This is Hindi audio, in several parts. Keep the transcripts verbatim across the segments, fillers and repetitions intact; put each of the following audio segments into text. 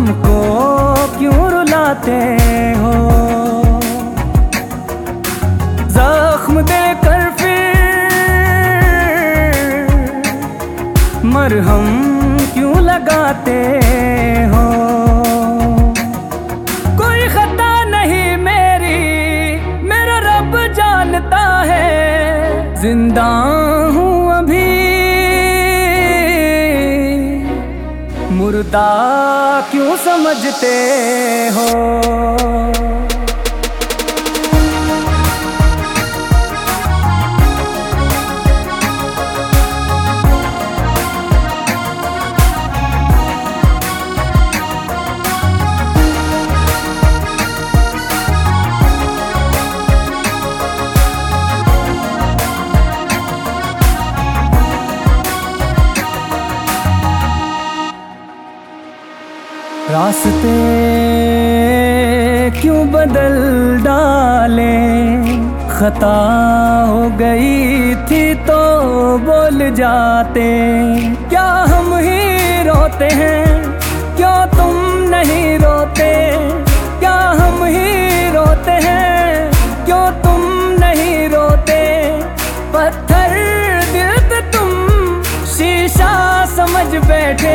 हमको क्यों रुलाते हो? जख्म देकर फिर मरहम क्यों लगाते हो? कोई खता नहीं मेरी, मेरा रब जानता है। जिंदा हूँ अभी, मुर्दा क्यों समझते हो? रास्ते क्यों बदल डाले? खता हो गई थी तो बोल जाते। क्या हम ही रोते हैं, क्यों तुम नहीं रोते? क्या हम ही रोते हैं, क्यों तुम नहीं रोते? पत्थर दिल पे तुम शीशा समझ बैठे।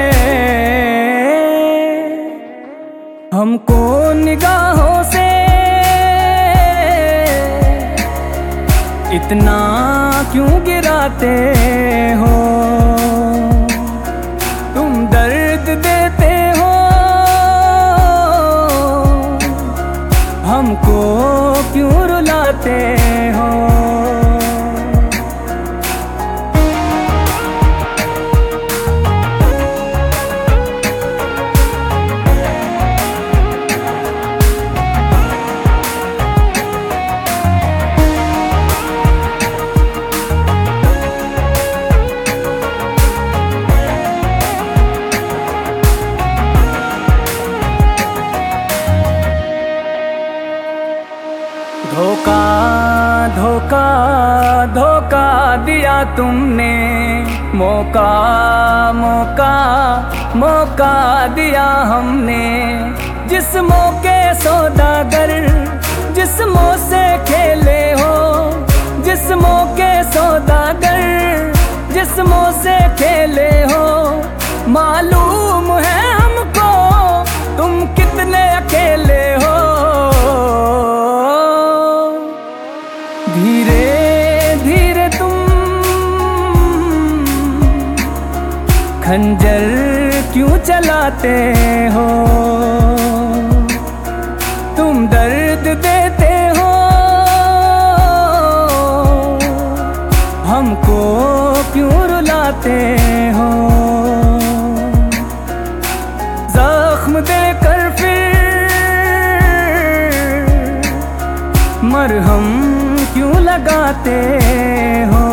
हमको निगाहों से इतना क्यों गिराते हो? तुम दर्द देते हो, हमको क्यों रुलाते हो? धोखा धोखा धोखा दिया तुमने। मौका मौका मौका दिया हमने। जिस्मों के सौदागर जिस्मों से खेले हो। जिस्मों के सौदागर जिस्मों से खेले हो। मालूम है हमको तुम कितने अकेले हो। धीरे धीरे तुम खंजर क्यों चलाते हो? तुम दर्द देते हो, हमको क्यों रुलाते हो? जख्म देकर फिर मरहम क्यों लगाते हो?